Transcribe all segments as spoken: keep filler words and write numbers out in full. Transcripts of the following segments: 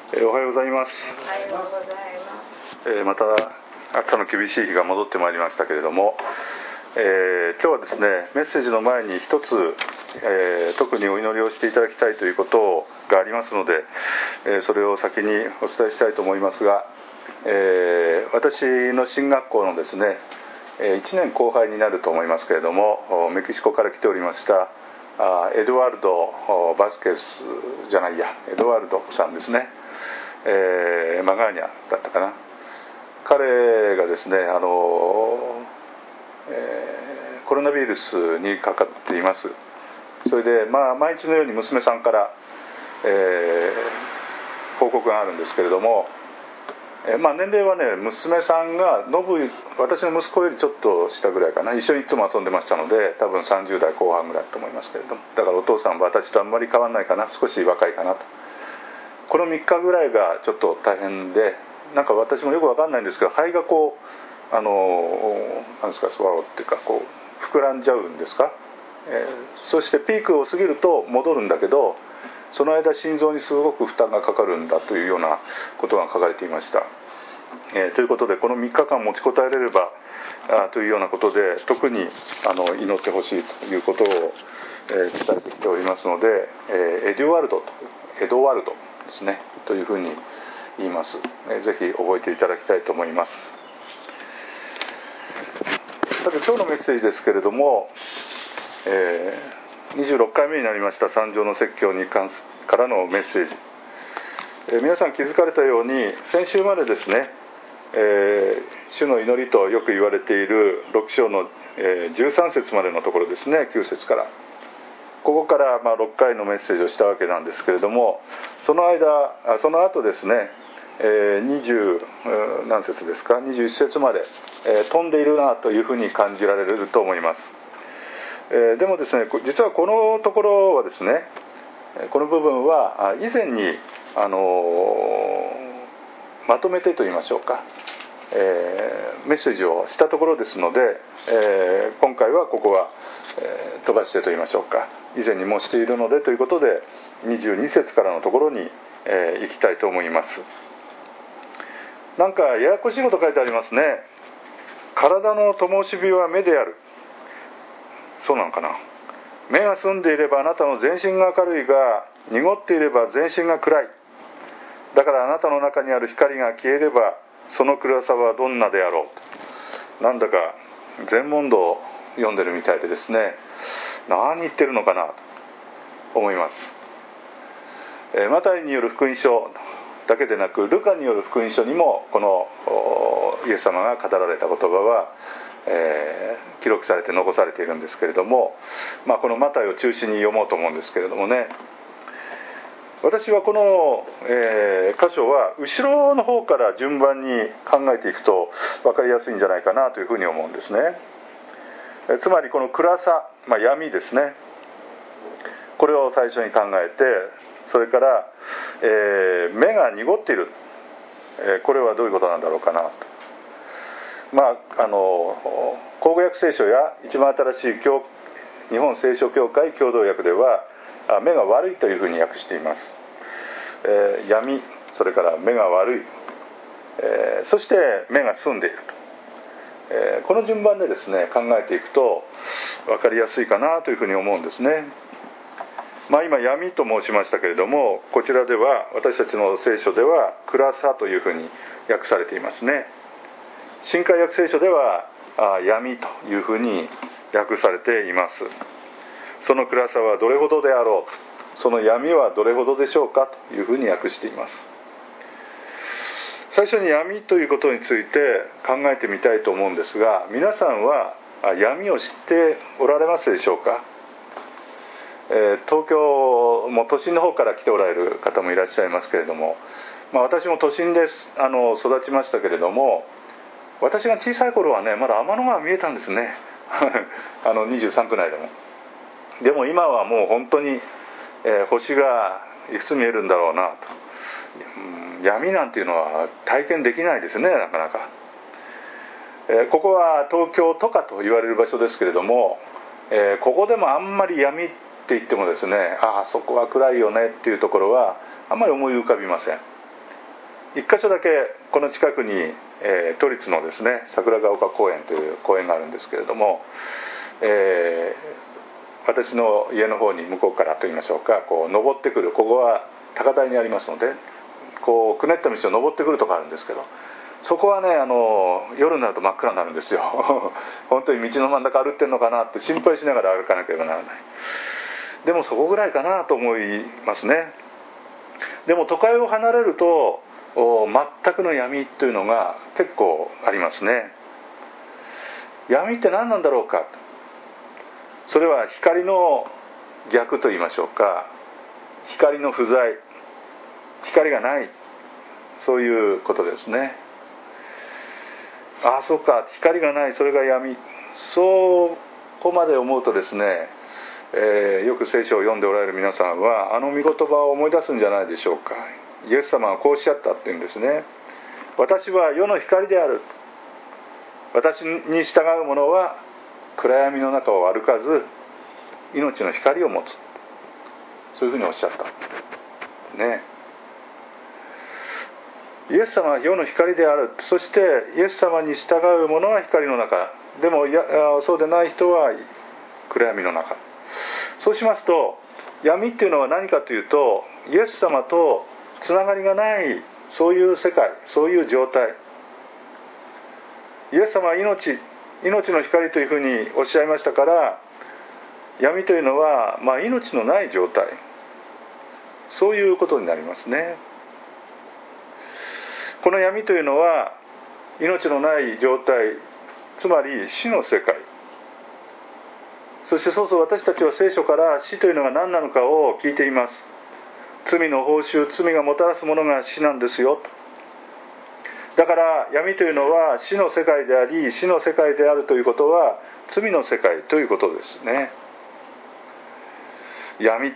えー、おはようございます。 おはようございます。 えー、また暑さの厳しい日が戻ってまいりましたけれども、えー、今日はですね、メッセージの前に一つ、えー、特にお祈りをしていただきたいということがありますので、えー、それを先にお伝えしたいと思いますが、えー、私の進学校のですね、いちねんこう輩になると思いますけれども、メキシコから来ておりましたエドワルド・バスケスじゃないやエドワルドさんですね、えー、マガーニャだったかな。彼がですね、あの、えー、コロナウイルスにかかっています。それで、まあ、毎日のように娘さんから、えー、報告があるんですけれども、えーまあ、年齢はね、娘さんがノブ私の息子よりちょっと下ぐらいかな。一緒にいつも遊んでましたので、多分さんじゅう代後半ぐらいだと思いますけれども、だからお父さんは私とあんまり変わらないかな、少し若いかなと。このみっかぐらいがちょっと大変で、なんか私もよく分かんないんですけど、肺がこうあのなんですか、スワローっていうか、こう膨らんじゃうんですか、えー、そしてピークを過ぎると戻るんだけど、その間心臓にすごく負担がかかるんだというようなことが書かれていました。えー、ということで、このみっかかん持ちこたえれればあというようなことで、特にあの祈ってほしいということを、えー、伝えてきておりますので、えー、エデュワルドとエドワルドですねというふうに言います。えー、ぜひ覚えていただきたいと思います。さて、今日のメッセージですけれども、えー、にじゅうろっかいめになりました三条の説教に関すからのメッセージ。えー、皆さん気づかれたように、先週までですね、えー、主の祈りとよく言われているろく章の、えー、じゅうさん節までのところですね、きゅう節から、ここからまあろっかいのメッセージをしたわけなんですけれども、その間その後ですね、えー、にじゅう何節ですか、にじゅういち節まで、えー、飛んでいるなというふうに感じられると思います。えー、でもですね、実はこのところはですね、この部分は以前に、あのー、まとめてと言いましょうか、えー、メッセージをしたところですので、えー、今回はここは、えー、飛ばしてと言いましょうか、以前にもしているのでということで、にじゅうに節からのところに、えー、行きたいと思います。なんかややこしいこと書いてありますね。体の灯火は目である。そうなのかな。目が澄んでいればあなたの全身が明るいが、濁っていれば全身が暗い。だからあなたの中にある光が消えれば、その暗さはどんなであろう。なんだか全問答を読んでるみたいでですね、何言ってるのかなと思います。えー、マタイによる福音書だけでなく、ルカによる福音書にもこのイエス様が語られた言葉は、えー、記録されて残されているんですけれども、まあ、このマタイを中心に読もうと思うんですけれどもね、私はこの、えー、箇所は後ろの方から順番に考えていくと分かりやすいんじゃないかなというふうに思うんですね。えー、つまりこの暗さ、まあ、闇ですね、これを最初に考えて、それから、えー、目が濁っている、えー、これはどういうことなんだろうかなと。まあ、あの口語訳聖書や一番新しい教日本聖書協会共同訳では、目が悪いというふうに訳しています。えー、闇、それから目が悪い、えー、そして目が澄んでいると、えー、この順番でですね考えていくと分かりやすいかなというふうに思うんですね。まあ、今闇と申しましたけれども、こちらでは私たちの聖書では暗さというふうに訳されていますね。新海訳聖書ではあ闇というふうに訳されています。その暗さはどれほどであろう、その闇はどれほどでしょうかというふうに訳しています。最初に闇ということについて考えてみたいと思うんですが、皆さんは闇を知っておられますでしょうか。えー、東京も都心の方から来ておられる方もいらっしゃいますけれども、まあ、私も都心であの育ちましたけれども、私が小さい頃はね、まだ天の川見えたんですねあのにじゅうさん区内でも。でも今はもう本当に、えー、星がいくつ見えるんだろうなと、うん、闇なんていうのは体験できないですね、なかなか。えー、ここは東京都下と言われる場所ですけれども、えー、ここでもあんまり闇って言ってもですね、ああそこは暗いよねっていうところはあんまり思い浮かびません。 一箇所だけこの近くに、えー、都立のですね桜ヶ丘公園という公園があるんですけれども、えー、私の家の方に向こうからといいましょうか、こう登ってくる、ここは高台にありますので、こうくねった道を登ってくるところあるんですけど、そこはね、あの夜になると真っ暗になるんですよ本当に道の真ん中歩ってるのかなって心配しながら歩かなければならない。でもそこぐらいかなと思いますね。でも都会を離れると全くの闇というのが結構ありますね。闇って何なんだろうか。それは光の逆と言いましょうか、光の不在、光がない、そういうことですね。ああそうか、光がない、それが闇、そこまで思うとですね、えー、よく聖書を読んでおられる皆さんはあの御言葉を思い出すんじゃないでしょうか。イエス様はこうおっしゃったっていうんですね。私は世の光である。私に従う者は暗闇の中を歩かず命の光を持つ、そういうふうにおっしゃったね。イエス様は世の光である。そしてイエス様に従う者は光の中、でもいやそうでない人は暗闇の中。そうしますと闇っていうのは何かというと、イエス様とつながりがないそういう世界、そういう状態。イエス様は命、命の光というふうにおっしゃいましたから、闇というのは、まあ、命のない状態、そういうことになりますね。この闇というのは命のない状態、つまり死の世界。そしてそうそう私たちは聖書から死というのが何なのかを聞いています。罪の報酬、罪がもたらすものが死なんですよ。だから闇というのは死の世界であり、死の世界であるということは罪の世界ということですね。闇、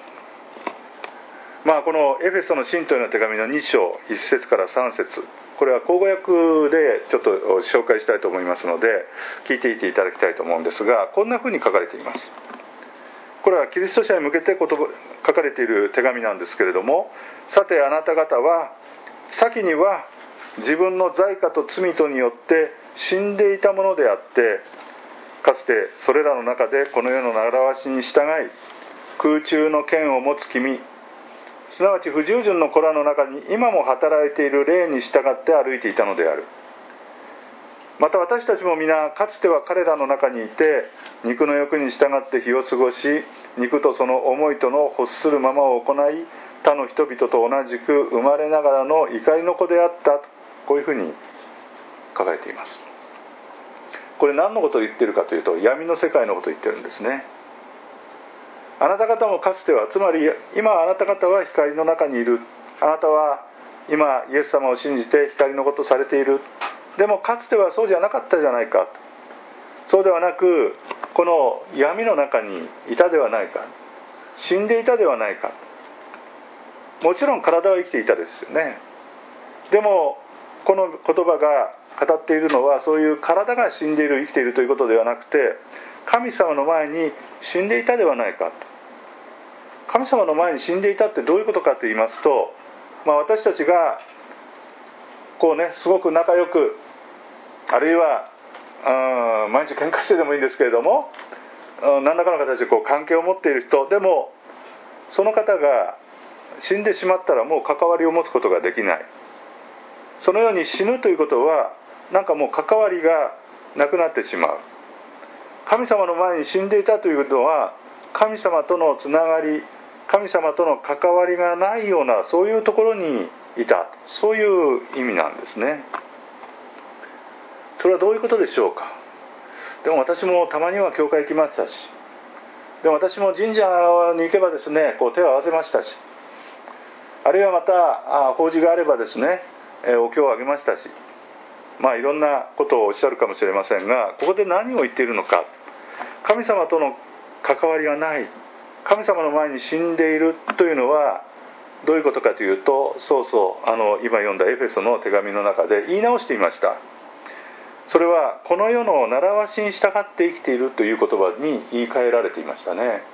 まあこのエフェソの信徒への手紙のに章いっ節からさん節、これは口語訳でちょっと紹介したいと思いますので聞いていていただきたいと思うんですが、こんなふうに書かれています。これはキリスト者に向けて言葉書かれている手紙なんですけれども、さてあなた方は先には自分の罪過と罪とによって死んでいたものであって、かつてそれらの中でこの世の習わしに従い空中の権を持つ君、すなわち不従順の子らの中に今も働いている霊に従って歩いていたのである。また私たちも皆かつては彼らの中にいて、肉の欲に従って日を過ごし、肉とその思いとの欲するままを行い、他の人々と同じく生まれながらの怒りの子であった、こういうふうに書かれています。これ何のことを言っているかというと、闇の世界のことを言ってるんですね。あなた方もかつては、つまり今あなた方は光の中にいる、あなたは今イエス様を信じて光のことをされている。でもかつてはそうじゃなかったじゃないか。そうではなく、この闇の中にいたではないか、死んでいたではないか。もちろん体は生きていたですよね。でもこの言葉が語っているのは、そういう体が死んでいる、生きているということではなくて、神様の前に死んでいたではないか。神様の前に死んでいたってどういうことかと言いますと、まあ、私たちがこうね、すごく仲良く、あるいはあ毎日喧嘩してでもいいんですけれども、何らかの形でこう関係を持っている人でも、その方が死んでしまったらもう関わりを持つことができない。そのように死ぬということは、なんかもう関わりがなくなってしまう。神様の前に死んでいたということは、神様とのつながり、神様との関わりがないような、そういうところにいた、そういう意味なんですね。それはどういうことでしょうか。でも私もたまには教会行きましたし、でも私も神社に行けばですね、こう手を合わせましたし、あるいはまた法事があればですね、お経をあげましたし、まあいろんなことをおっしゃるかもしれませんが、ここで何を言っているのか。神様との関わりがない、神様の前に死んでいるというのはどういうことかというと、そうそうあの今読んだエフェソの手紙の中で言い直していました。それはこの世の習わしに従って生きているという言葉に言い換えられていましたね。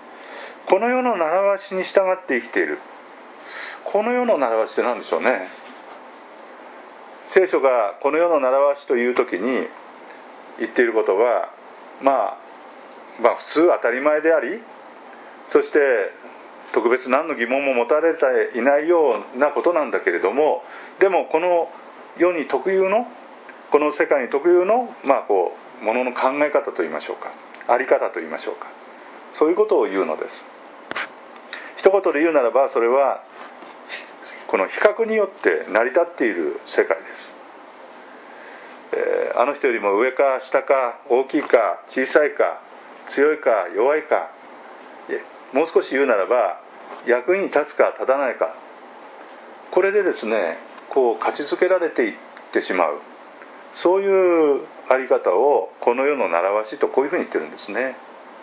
この世の習わしに従って生きている。この世の習わしって何でしょうね。 聖書がこの世の習わしという時に言っていることは、まあ、まあ普通当たり前であり、そして特別何の疑問も持たれていないようなことなんだけれども、でもこの世に特有の、この世界に特有の、まあこうものの考え方といいましょうか、あり方といいましょうか、そういうことを言うのです。一言で言うならば、それはこの比較によって成り立っている世界です。えー、あの人よりも上か下か、大きいか小さいか、強いか弱いか、もう少し言うならば役に立つか立たないか、これでですね、こう価値づけられていってしまう、そういうあり方をこの世の習わしとこういうふうに言ってるんですね。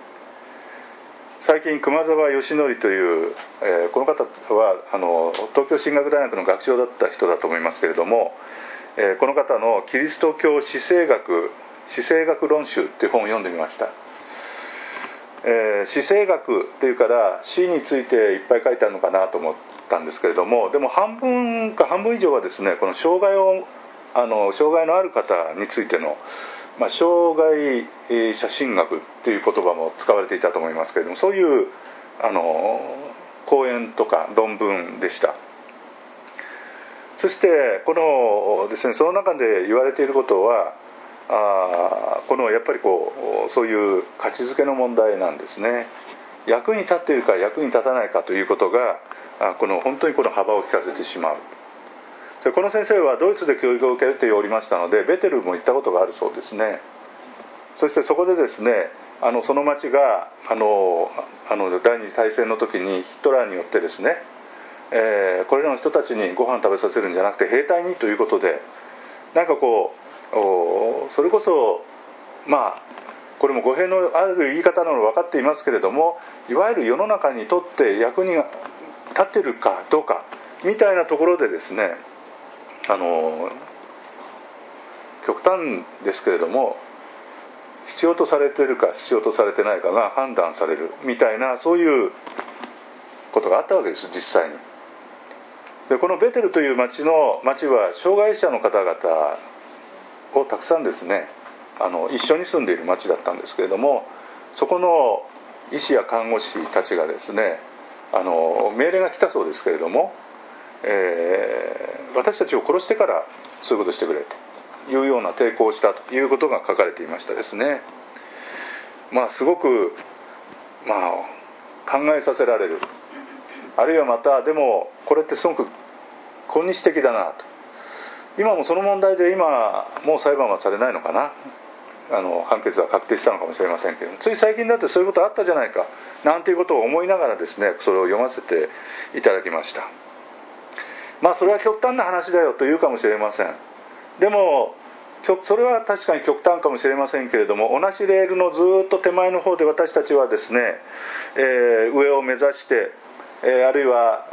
最近熊沢義則という、えー、この方はあの東京進学大学の学長だった人だと思いますけれども、えー、この方のキリスト教史政学史政学論集っていう本を読んでみました。えー、史政学っていうから史についていっぱい書いてあるのかなと思ったんですけれども、でも半分か半分以上はですね、この障害をあの障害のある方についての、まあ、障害写真学っていう言葉も使われていたと思いますけれども、そういうあの講演とか論文でした。そしてこのですね、その中で言われていることは、あこのやっぱりこうそういう価値づけの問題なんですね。役に立っているか役に立たないかということが、あこの本当にこの幅を利かせてしまう。それこの先生はドイツで教育を受けておりましたので、ベテルも行ったことがあるそうですね。そしてそこでですね、あのその町があのあの第二次大戦の時にヒトラーによってですね、えー、これらの人たちにご飯食べさせるんじゃなくて兵隊にということで、なんかこうそれこそまあこれも語弊のある言い方なの分かっていますけれども、いわゆる世の中にとって役に立っているかどうかみたいなところでですね、あの極端ですけれども、必要とされているか必要とされてないかが判断されるみたいな、そういうことがあったわけです、実際に。でこのベテルという町の町は障害者の方々をたくさんですね、あの一緒に住んでいる町だったんですけれども、そこの医師や看護師たちがですね、あの命令が来たそうですけれども、えー、私たちを殺してからそういうことしてくれというような抵抗をしたということが書かれていましたですね。まあすごく、まあ、考えさせられる。あるいはまたでもこれってすごく今日的だなと。今もその問題で今もう裁判はされないのかな、あの判決は確定したのかもしれませんけど、つい最近だってそういうことあったじゃないかなんていうことを思いながらですね、それを読ませていただきました。まあそれは極端な話だよというかもしれません。でもそれは確かに極端かもしれませんけれども、同じレールのずっと手前の方で私たちはですね、えー、上を目指して、えー、あるいは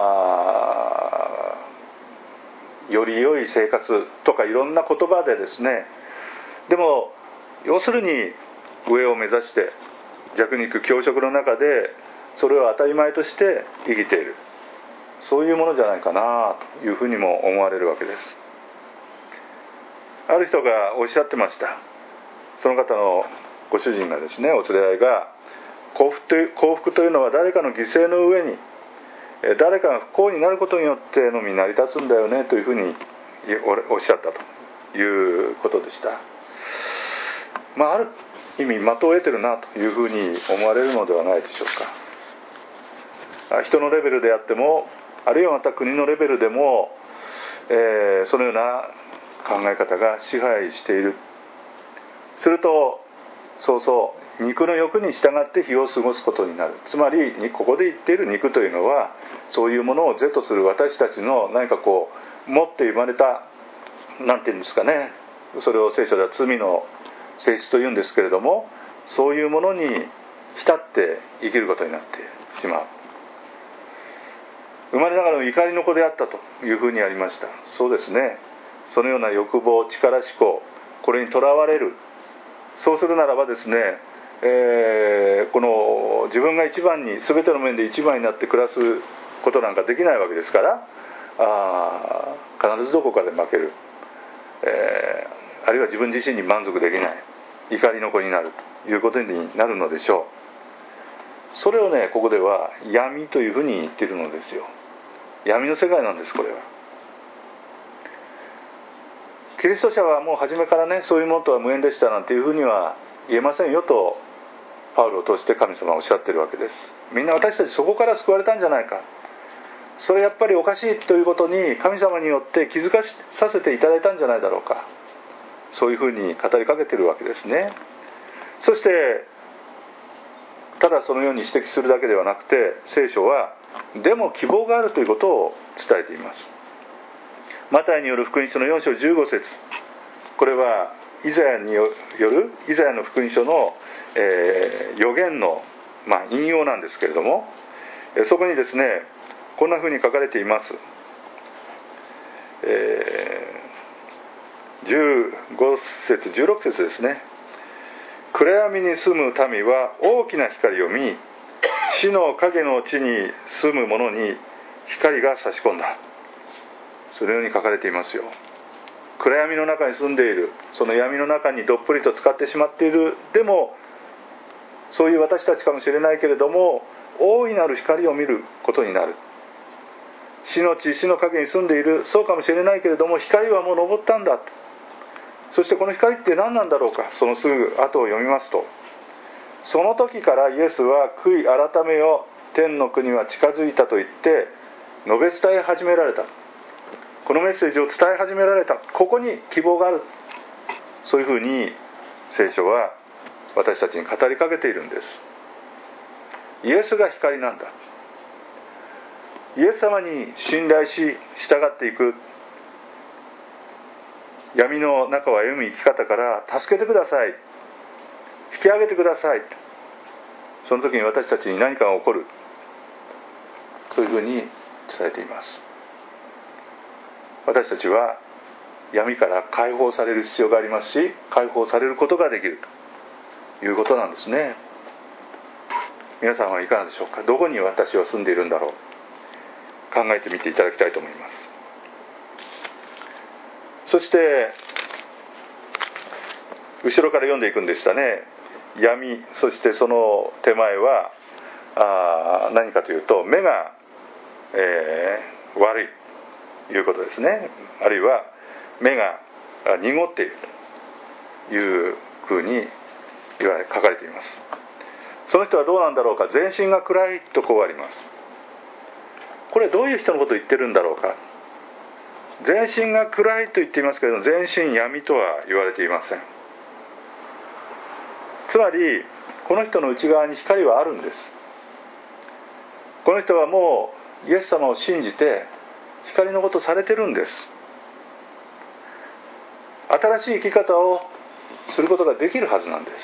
あより良い生活とかいろんな言葉でですね、でも要するに上を目指して弱肉強食の中でそれを当たり前として生きている、そういうものじゃないかなというふうにも思われるわけです。ある人がおっしゃってました。その方のご主人がですね、お連れ合いが幸福という、幸福というのは誰かの犠牲の上に誰かが不幸になることによってのみ成り立つんだよねというふうにおっしゃったということでした。まあ、ある意味的を得てるなというふうに思われるのではないでしょうか。人のレベルであっても、あるいはまた国のレベルでも、えー、そのような考え方が支配している。するとそうそう肉の欲に従って日を過ごすことになる。つまりここで言っている肉というのは、そういうものを是とする私たちの何かこう持って生まれた、なんていうんですかね、それを聖書では罪の性質というんですけれども、そういうものに浸って生きることになってしまう。生まれながらの怒りの子であったというふうにありました。そうですね、そのような欲望、力志向、これにとらわれる。そうするならばですね、えー、この自分が一番に、全ての面で一番になって暮らすことなんかできないわけですから、あ必ずどこかで負ける。 えー、あるいは自分自身に満足できない、怒りの子になるということになるのでしょう。それをね、ここでは闇というふうに言っているのですよ。闇の世界なんです、これは。キリスト者はもう初めからね、そういうものとは無縁でしたなんていうふうには言えませんよと、パウロを通して神様はおっしゃっているわけです。みんな私たちそこから救われたんじゃないか、それやっぱりおかしいということに神様によって気づかさせていただいたんじゃないだろうか、そういうふうに語りかけているわけですね。そしてただそのように指摘するだけではなくて、聖書はでも希望があるということを伝えています。マタイによる福音書のよん章じゅうご節、これはイザヤによるイザヤの福音書の、えー、予言の、まあ、引用なんですけれども、そこにですねこんなふうに書かれています。えー、じゅうご節じゅうろく節ですね。暗闇に住む民は大きな光を見、死の影の地に住む者に光が差し込んだ。そのように書かれていますよ。暗闇の中に住んでいる、その闇の中にどっぷりと浸かってしまっている、でもそういう私たちかもしれないけれども、大いなる光を見ることになる。死の地、死の影に住んでいる、そうかもしれないけれども、光はもう昇ったんだ。そしてこの光って何なんだろうか。そのすぐ後を読みますと、その時からイエスは悔い改めよ、天の国は近づいたと言って述べ伝え始められた。このメッセージを伝え始められた。ここに希望がある。そういうふうに聖書は私たちに語りかけているんです。イエスが光なんだ。イエス様に信頼し従っていく。闇の中を歩む生き方から助けてください、引き上げてください。その時に私たちに何かが起こる。そういうふうに伝えています。私たちは闇から解放される必要がありますし、解放されることができるということなんですね。皆さんはいかがでしょうか。どこに私は住んでいるんだろう、考えてみていただきたいと思います。そして後ろから読んでいくんでしたね。闇、そしてその手前はあ何かというと、目が、えー、悪いということですね。あるいは目が濁っているというふうに言われ書かれています。その人はどうなんだろうか。全身が暗いとこうあります。これどういう人のことを言ってるんだろうか。全身が暗いと言っていますけれども、全身闇とは言われていません。つまりこの人の内側に光はあるんです。この人はもうイエス様を信じて光のことされてるんです。新しい生き方をすることができるはずなんです。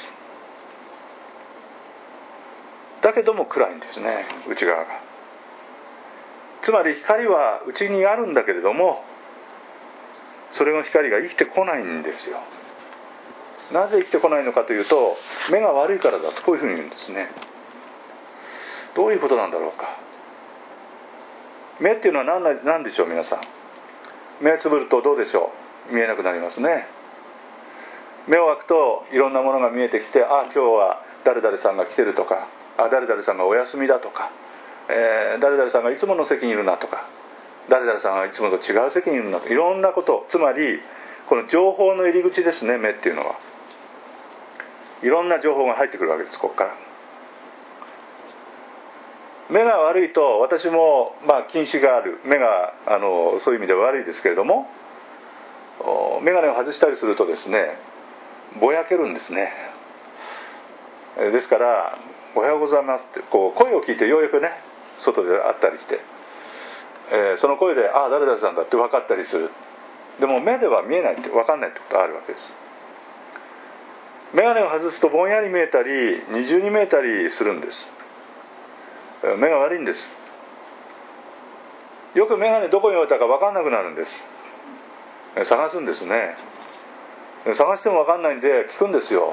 だけども暗いんですね、内側が。つまり光は内にあるんだけれども、それの光が生きてこないんですよ。なぜ生きてこないのかというと、目が悪いからだとこういうふうに言うんですね。どういうことなんだろうか。目っていうのは何な、何でしょう。皆さん、目をつぶるとどうでしょう。見えなくなりますね。目を開くといろんなものが見えてきて、あ、今日は誰々さんが来てるとか、あ、誰々さんがお休みだとか、えー、誰々さんがいつもの席にいるなとか、誰々さんがいつもと違う席にいるなと、いろんなこと、つまりこの情報の入り口ですね。目っていうのはいろんな情報が入ってくるわけです。ここから目が悪いと、私もまあ近視がある、目があのそういう意味では悪いですけれども、眼鏡を外したりするとですね、ぼやけるんですね。ですからおはようございますってこう声を聞いてようやくね、外で会ったりして、えー、その声でああ誰々さんだって分かったりする。でも目では見えないって分かんないってことがあるわけです。眼鏡を外すとぼんやり見えたり二重に見えたりするんです。目が悪いんです。よく眼鏡どこに置いたか分かんなくなるんです。探すんですね。探しても分かんないんで聞くんですよ、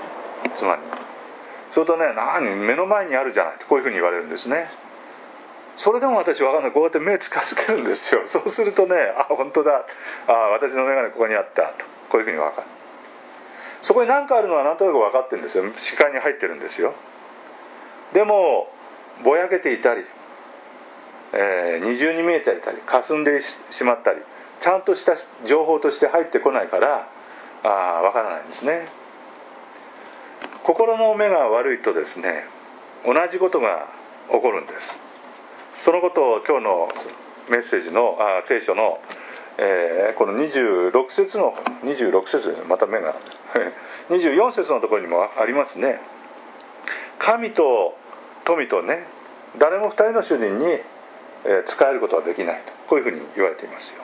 妻に。それとね、何目の前にあるじゃないとこういうふうに言われるんですね。 それでも私分かんない。こうやって目近づけるんですよ。そうするとね、あ、本当だ、あ、私の眼鏡ここにあったと、こういうふうに分かる。そこに何かあるのはなんとなく分かってるんですよ。視界に入ってるんですよ。でもぼやけていたり、えー、二重に見えていたり、霞んでしまったり、ちゃんとした情報として入ってこないから、あ、分からないんですね。心の目が悪いとですね、同じことが起こるんです。そのことを今日のメッセージのあ聖書の、えー、このにじゅうろく節のにじゅうろく節ですね。また目がにじゅうよん節のところにもありますね。神と富とね、誰も二人の主人に、えー、仕えることはできないと、こういうふうに言われていますよ。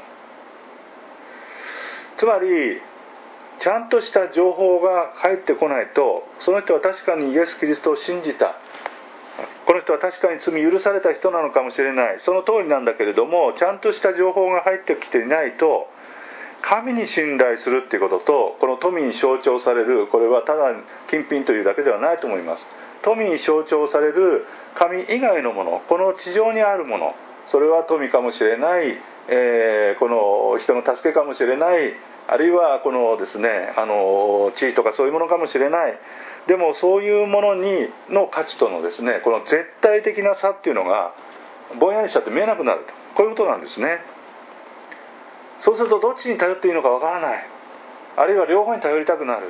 つまりちゃんとした情報が入ってこないと、その人は確かにイエス・キリストを信じた、この人は確かに罪許された人なのかもしれない、その通りなんだけれども、ちゃんとした情報が入ってきていないと、神に信頼するっていうことと、この富に象徴される、これはただ金品というだけではないと思います。富に象徴される神以外のもの、この地上にあるもの、それは富かもしれない、えー、この人の助けかもしれない、あるいはこのですね、あの地位とかそういうものかもしれない。でもそういうものにの価値とのですね、この絶対的な差っていうのがぼんやりしちゃって見えなくなると、こういうことなんですね。そうするとどっちに頼っていいのかわからない、あるいは両方に頼りたくなる、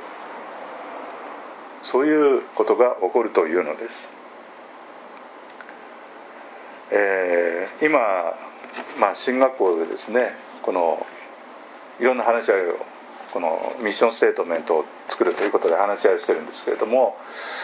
そういうことが起こるというのです。えー、今、まあ、進学校でですね、このいろんな話し合いを、このミッションステートメントを作るということで話し合いをしてるんですけれども、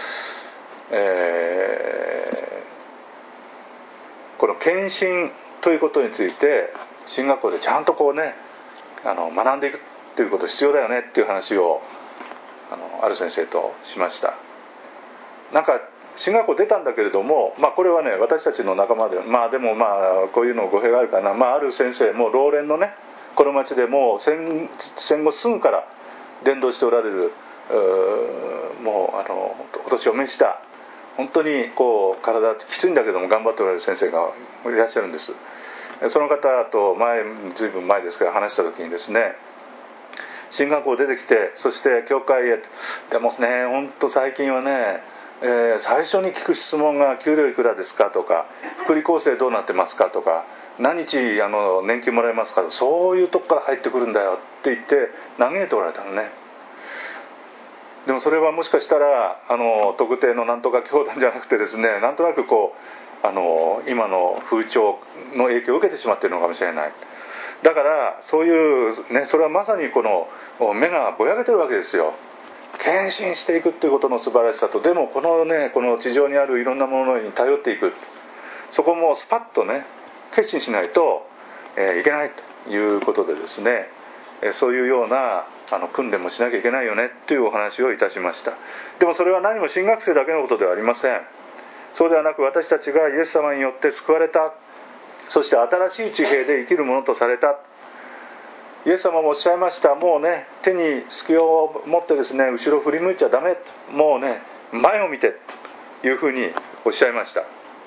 えー、この献身ということについて進学校でちゃんとこうね、あの学んでいくということ必要だよねっていう話をあのある先生としました。なんか進学校出たんだけれども、まあ、これはね私たちの仲間で、まあでもまあこういうの語弊があるかな、まあ、ある先生もう老練のね、この町でもう 戦, 戦後すぐから伝道しておられる、もうあのお年を召した本当にこう体きついんだけども頑張っておられる先生がいらっしゃるんです。その方と前ずいぶん前ですから話した時にですね、進学校出てきて、そして教会へ、でもね本当最近はね、えー、最初に聞く質問が給料いくらですかとか、福利厚生どうなってますかとか、何日あの年金もらえますかとか、そういうとこから入ってくるんだよって言って嘆いておられたのね。でもそれはもしかしたらあの特定のなんとか教団じゃなくてですね、なんとなくこうあの今の風潮の影響を受けてしまっているのかもしれない。だからそういうね、それはまさにこの目がぼやけてるわけですよ。献身していくということの素晴らしさと、でもこのね、この地上にあるいろんなものに頼っていく、そこもスパッとね決心しないと、えー、いけないということでですね、えー、そういうようなあの訓練もしなきゃいけないよねというお話をいたしました。でもそれは何も新学生だけのことではありません。そうではなく、私たちがイエス様によって救われた、そして新しい地平で生きるものとされた。イエス様もおっしゃいました。もうね、手に隙を持ってですね、後ろ振り向いちゃダメ、もうね前を見てというふうにおっしゃいました。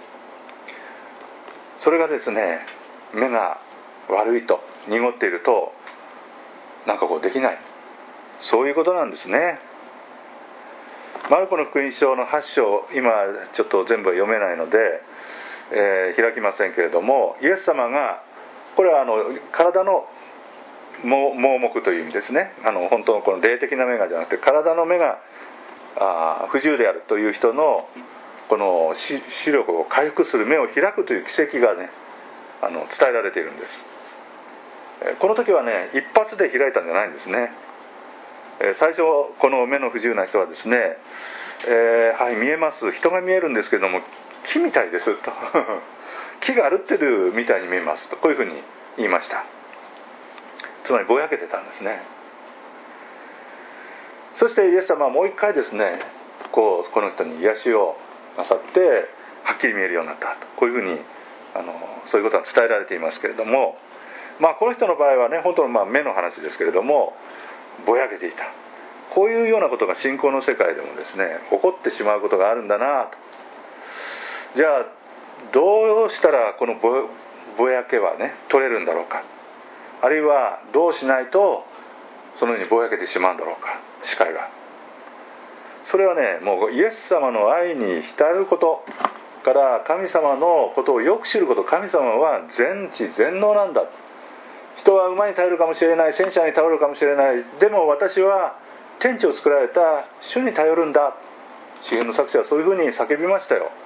それがですね、目が悪いと、濁っているとなんかこうできない、そういうことなんですね。マルコの福音書のはち章、今ちょっと全部読めないので、えー、開きませんけれども、イエス様が、これはあの体の盲目という意味ですね。あの本当のこの霊的な目がじゃなくて、体の目があ不自由であるという人のこの視力を回復する目を開くという奇跡がね、あの伝えられているんです。この時はね、一発で開いたんじゃないんですね。最初この目の不自由な人はですね、えー、はい見えます、人が見えるんですけれども木みたいですと木が歩ってるみたいに見えますと、こういうふうに言いました。つまりぼやけてたんですね。そしてイエス様はもう一回ですね、こうこの人に癒しをなさってはっきり見えるようになったと、こういうふうにあのそういうことは伝えられていますけれども、まあこの人の場合はね、本当のまあ目の話ですけれども、ぼやけていた、こういうようなことが信仰の世界でもですね起こってしまうことがあるんだなと。じゃあどうしたらこのぼぼやけはね取れるんだろうか、あるいはどうしないとそのようにぼやけてしまうんだろうか、視界が。それはね、もうイエス様の愛に浸ることから神様のことをよく知ること。神様は全知全能なんだ。人は馬に頼るかもしれない、戦車に頼るかもしれない、でも私は天地を作られた主に頼るんだ。詩篇の作者はそういうふうに叫びましたよ。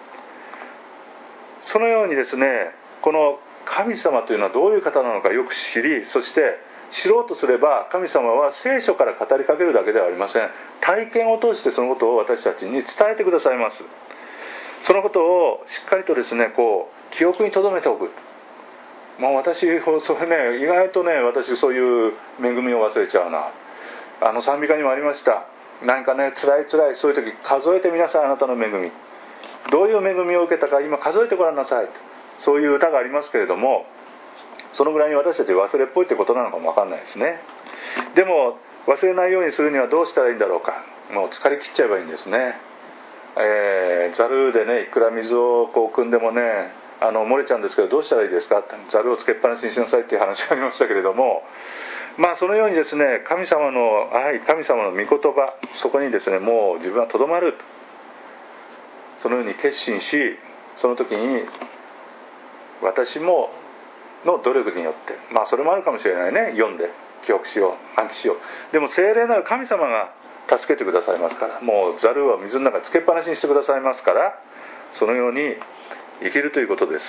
そのようにですね、この神様というのはどういう方なのかよく知り、そして知ろうとすれば神様は聖書から語りかけるだけではありません。体験を通してそのことを私たちに伝えてくださいます。そのことをしっかりとですね、こう記憶に留めておく。もう私それね、意外とね、私そういう恵みを忘れちゃうな。あの賛美歌にもありました。何かね、辛い辛い、そういう時数えてみなさい、あなたの恵み。どういう恵みを受けたか今数えてごらんなさい。そういう歌がありますけれども、そのぐらいに私たち忘れっぽいってことなのかもわかんないですね。でも忘れないようにするにはどうしたらいいんだろうか。もう疲れ切っちゃえばいいんですね。えー、ざるでね、いくら水をこう汲んでもね、あの漏れちゃうんですけど、どうしたらいいですか。ざるをつけっぱなしにしなさいっていう話がありましたけれども、まあそのようにですね、神様の愛、神様の御言葉、そこにですね、もう自分はとどまる、そのように決心し、その時に私もの努力によって、まあそれもあるかもしれないね、読んで記憶しよう、暗記しよう。でも聖霊なる神様が助けてくださいますから、もうざるは水の中につけっぱなしにしてくださいますから、そのように生きるということです。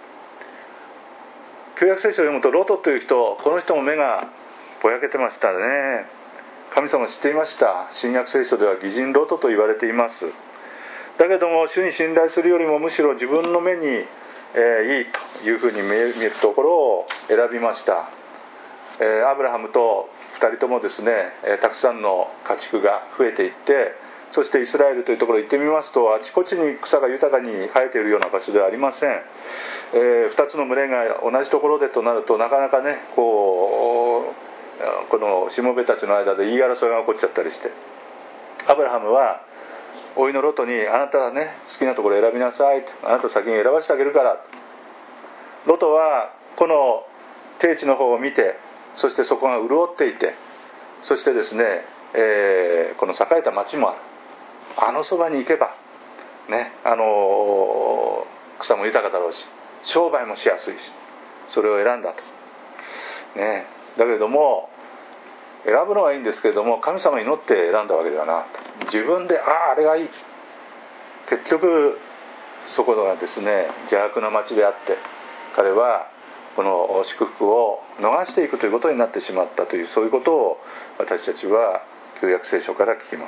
旧約聖書を読むと、ロトという人、この人も目がぼやけてましたね。神様知っていました。新約聖書では義人ロトと言われています。だけども主に信頼するよりもむしろ自分の目に、えー、いいというふうに見えるところを選びました。えー、アブラハムとふたりともですね、えー、たくさんの家畜が増えていって、そしてイスラエルというところに行ってみますと、あちこちに草が豊かに生えているような場所ではありません。えー、ふたつの群れが同じところでとなると、なかなかね、こうこのしもべたちの間で言い争いが起こっちゃったりして、アブラハムは甥のロトに、あなたはね、好きなところ選びなさいと、あなた先に選ばせてあげるから。ロトはこの低地の方を見て、そしてそこが潤っていて、そしてですね、えー、この栄えた町もある、あのそばに行けばね、あの草も豊かだろうし、商売もしやすいし、それを選んだとね。だけれども選ぶのはいいんですけれども、神様に祈って選んだわけではなく、自分であああれがいい、結局そこがですね邪悪な町であって、彼はこの祝福を逃していくということになってしまったという、そういうことを私たちは旧約聖書から聞きます。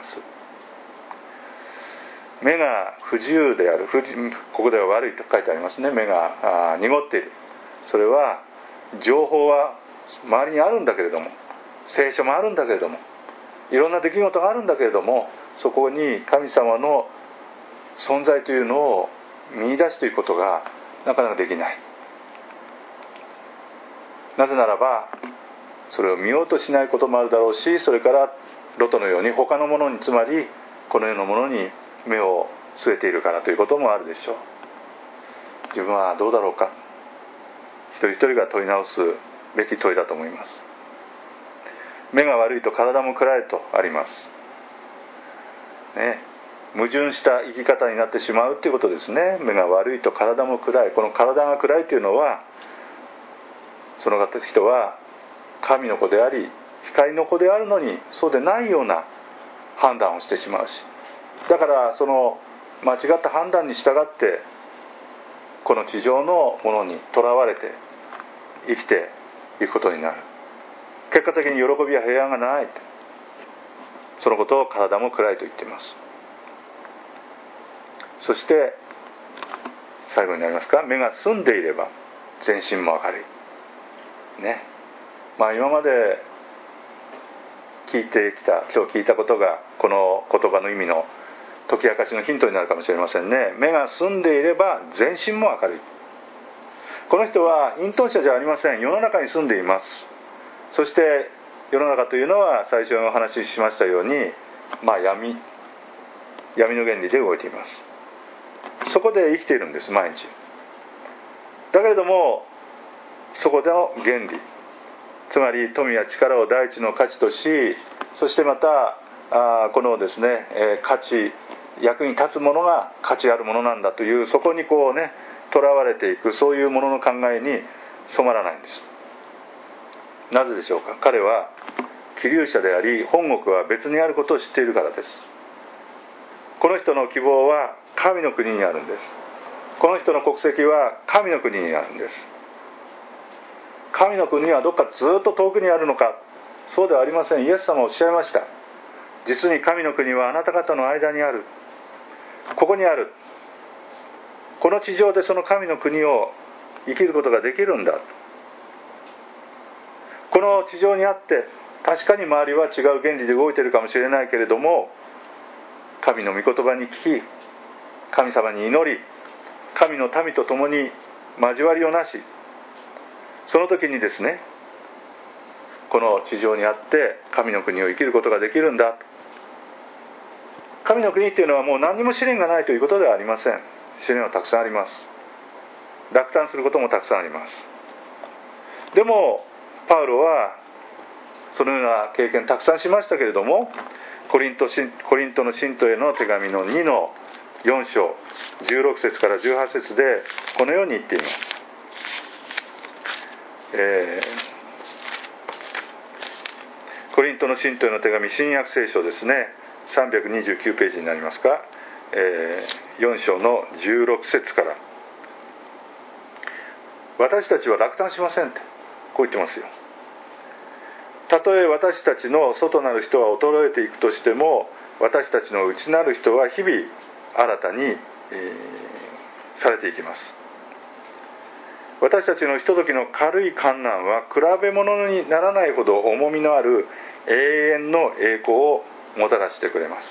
目が不自由である、ここでは悪いと書いてありますね。目が濁っている、それは情報は周りにあるんだけれども、聖書もあるんだけれども、いろんな出来事があるんだけれども、そこに神様の存在というのを見出すということがなかなかできない。なぜならばそれを見ようとしないこともあるだろうし、それからロトのように他のものに、つまりこの世のものに目を据えているからということもあるでしょう。自分はどうだろうか、一人一人が問い直すべき問いだと思います。目が悪いと体も暗いとありますね。矛盾した生き方になってしまうということですね。目が悪いと体も暗い。この体が暗いというのは、その人は神の子であり光の子であるのに、そうでないような判断をしてしまうし、だからその間違った判断に従ってこの地上のものにとらわれて生きていくことになる。結果的に喜びや平安がない。そのことを体も暗いと言っています。そして最後になりますか、目が澄んでいれば全身も明るいね。まあ今まで聞いてきた、今日聞いたことがこの言葉の意味の解き明かしのヒントになるかもしれませんね。目が澄んでいれば全身も明るい。この人は隠遁者じゃありません。世の中に住んでいます。そして世の中というのは最初にお話ししましたように、まあ闇闇の原理で動いています。 そこで生きているんです、毎日。だけれどもそこでの原理、つまり富や力を第一の価値とし、そしてまたあこのですね、えー、価値、役に立つものが価値あるものなんだという、そこにこうねとらわれていく、そういうものの考えに染まらないんです。なぜでしょうか。彼は希留者であり、本国は別にあることを知っているからです。この人の希望は神の国にあるんです。この人の国籍は神の国にあるんです。神の国はどっかずっと遠くにあるのか、そうではありません。イエス様はおっしゃいました。実に神の国はあなた方の間にある、ここにある。この地上でその神の国を生きることができるんだ。この地上にあって確かに周りは違う原理で動いているかもしれないけれども、神の御言葉に聞き、神様に祈り、神の民と共に交わりをなし、その時にですね、この地上にあって神の国を生きることができるんだ。神の国っていうのはもう何にも試練がないということではありません。試練はたくさんあります。落胆することもたくさんあります。でもパウロはそのような経験たくさんしましたけれども、コリント、コリントの信徒への手紙のにのよん章じゅうろく節からじゅうはち節でこのように言っています。えー、コリントの信徒への手紙、新約聖書ですね、さんびゃくにじゅうきゅうページになりますか、えー、よん章のじゅうろく節から、私たちは落胆しませんってこう言ってますよ。たとえ私たちの外なる人は衰えていくとしても、私たちの内なる人は日々新たに、えー、されていきます。私たちのひとときの軽い患難は比べ物にならないほど重みのある永遠の栄光をもたらしてくれます。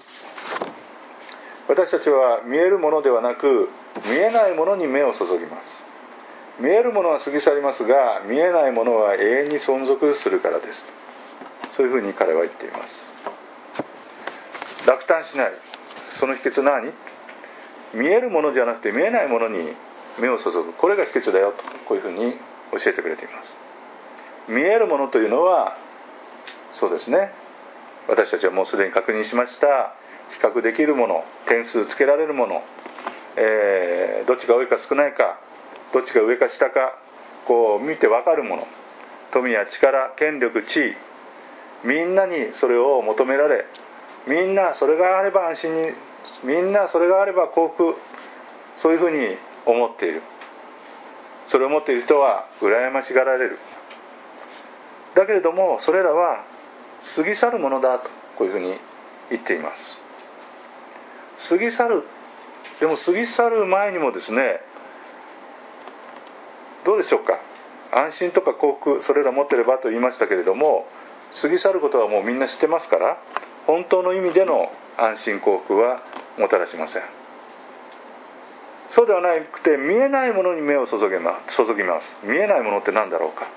私たちは見えるものではなく見えないものに目を注ぎます。見えるものは過ぎ去りますが、見えないものは永遠に存続するからです。そういうふうに彼は言っています。落胆しない、その秘訣は何？見えるものじゃなくて見えないものに目を注ぐ、これが秘訣だよと、こういうふうに教えてくれています。見えるものというのは、そうですね、私たちはもうすでに確認しました、比較できるもの、点数つけられるもの、えー、どっちが多いか少ないか、どっちが上か下か、こう見て分かるもの、富や力、権力、地位、みんなにそれを求められ、みんなそれがあれば安心に、みんなそれがあれば幸福、そういうふうに思っている。それを持っている人は羨ましがられる。だけれどもそれらは過ぎ去るものだと、こういうふうに言っています。過ぎ去る。でも過ぎ去る前にもですね、どうでしょうか。安心とか幸福、それら持ってればと言いましたけれども、過ぎ去ることはもうみんな知ってますから、本当の意味での安心幸福はもたらしません。そうではなくて、見えないものに目を注げま、注ぎます。見えないものって何だろうか。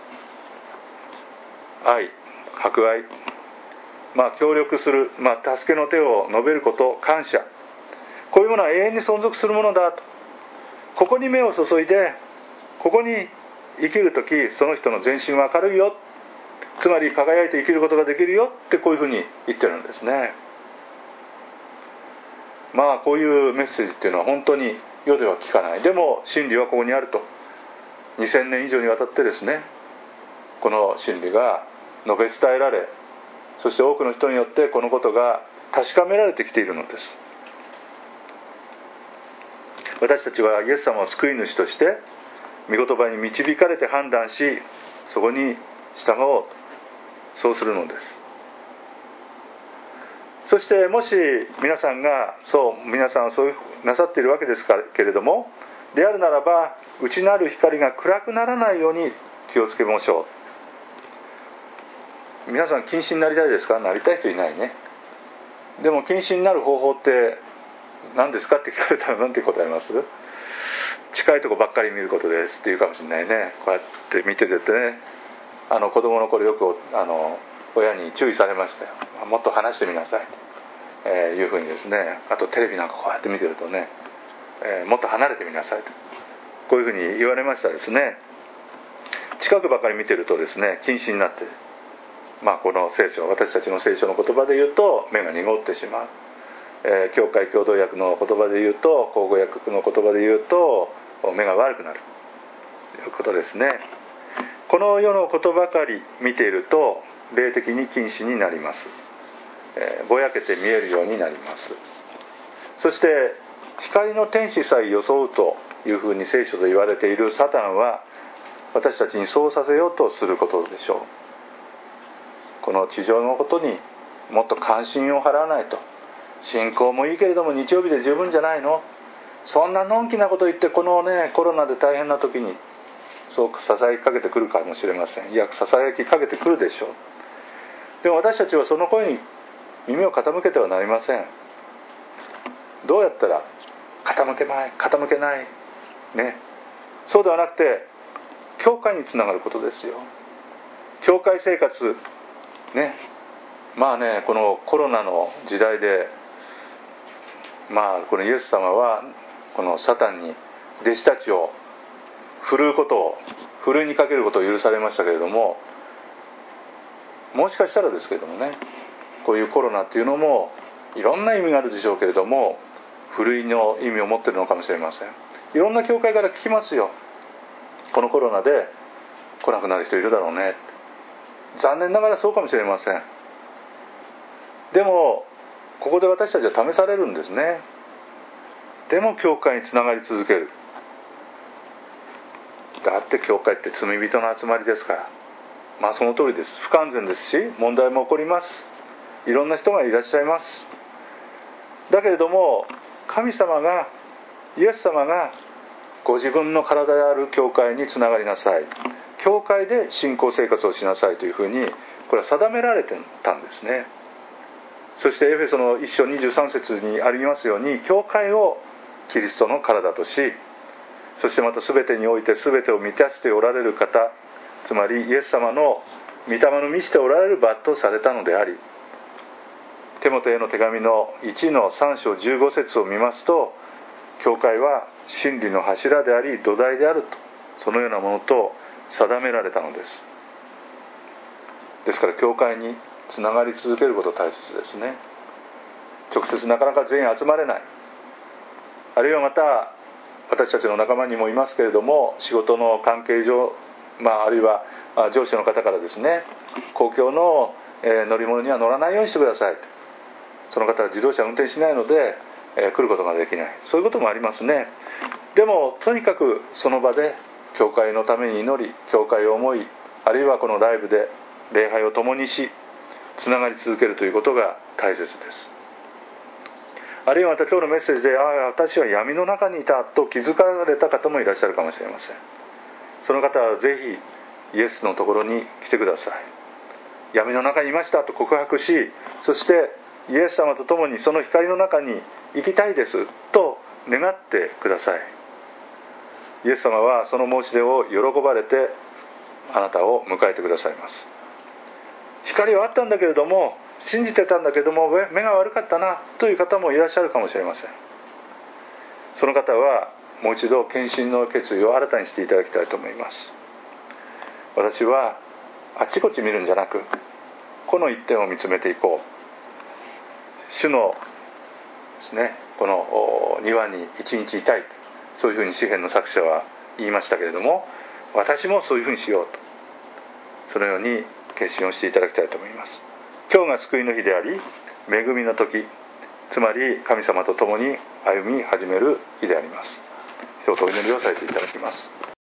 愛、博愛、まあ協力する、まあ助けの手を述べること、感謝、こういうものは永遠に存続するものだと、ここに目を注いで、ここに生きるとき、その人の全身は明るいよ、つまり輝いて生きることができるよって、こういうふうに言ってるんですね。まあこういうメッセージっていうのは本当に世では聞かない。でも真理はここにあると、にせんねん以上にわたってですね、この真理が述べ伝えられ、そして多くの人によってこのことが確かめられてきているのです。私たちはイエス様を救い主として御言葉に導かれて判断し、そこに従おうと、そうするのです。そしてもし皆さんがそう皆さんはそうなさっているわけですけれども、であるならば内なる光が暗くならないように気をつけましょう。皆さん近視になりたいですか？なりたい人いないね。でも近視になる方法って何ですかって聞かれたら何て答えます？近いとこばっかり見ることですって言うかもしれないね。こうやって見ててね、あの子供の頃よくあの親に注意されましたよ。もっと話してみなさいと、えー、いうふうにですね。あとテレビなんかこうやって見てるとね、 えー、もっと離れてみなさいと、こういうふうに言われましたですね。近くばかり見てるとですね、近視になって、まあこの聖書、私たちの聖書の言葉で言うと目が濁ってしまう、えー、教会共同訳の言葉で言うと、口語訳の言葉で言うと目が悪くなるということですね。この世のことばかり見ていると霊的に近視になります、えー、ぼやけて見えるようになります。そして光の天使さえ装うというふうに聖書で言われているサタンは、私たちにそうさせようとすることでしょう。この地上のことにもっと関心を払わないと、信仰もいいけれども日曜日で十分じゃないの、そんなのんきなこと言って、このねコロナで大変な時にそうささやきかけてくるかもしれません。いや、ささやきかけてくるでしょう。でも私たちはその声に耳を傾けてはなりません。どうやったら傾けない傾けないね、そうではなくて教会につながることですよ。教会生活ね、まあね、このコロナの時代で、まあこのイエス様はこのサタンに弟子たちを振るうことを、ふるいにかけることを許されましたけれども、もしかしたらですけれどもね、こういうコロナっていうのもいろんな意味があるでしょうけれども、ふるいの意味を持っているのかもしれません。いろんな教会から聞きますよ。このコロナで来なくなる人いるだろうねって。残念ながらそうかもしれません。でもここで私たちは試されるんですね。でも教会につながり続ける。だって教会って罪人の集まりですから。まあその通りです。不完全ですし、問題も起こります。いろんな人がいらっしゃいます。だけれども神様が、イエス様がご自分の体である教会につながりなさい、教会で信仰生活をしなさいというふうに、これは定められてたんですね。そしてエフェソの一章にじゅうさん節にありますように、教会をキリストの体とし、そしてまた全てにおいて全てを満たしておられる方、つまりイエス様の御霊の満ちておられる場とされたのであり、テモテへの手紙のいちのさん章じゅうご節を見ますと、教会は真理の柱であり土台であると、そのようなものと定められたのです。ですから教会につながり続けること大切ですね。直接なかなか全員集まれない、あるいはまた私たちの仲間にもいますけれども、仕事の関係上、まあ、あるいは上司の方からですね、公共の乗り物には乗らないようにしてください、その方は自動車を運転しないので来ることができない、そういうこともありますね。でもとにかくその場で教会のために祈り、教会を思い、あるいはこのライブで礼拝を共にし、つながり続けるということが大切です。あるいはまた今日のメッセージで、ああ私は闇の中にいたと気づかれた方もいらっしゃるかもしれません。その方はぜひイエスのところに来てください。闇の中にいましたと告白し、そしてイエス様と共にその光の中に行きたいですと願ってください。イエス様はその申し出を喜ばれてあなたを迎えてくださいます。光はあったんだけれども、信じてたんだけども目が悪かったなという方もいらっしゃるかもしれません。その方はもう一度献身の決意を新たにしていただきたいと思います。私はあっちこっち見るんじゃなく、この一点を見つめていこう。主のですね、この庭に一日いたい、そういうふうに詩篇の作者は言いましたけれども、私もそういうふうにしようと、そのように決心をしていただきたいと思います。今日が救いの日であり、恵みの時、つまり神様と共に歩み始める日であります。一言お祈りをさせていただきます。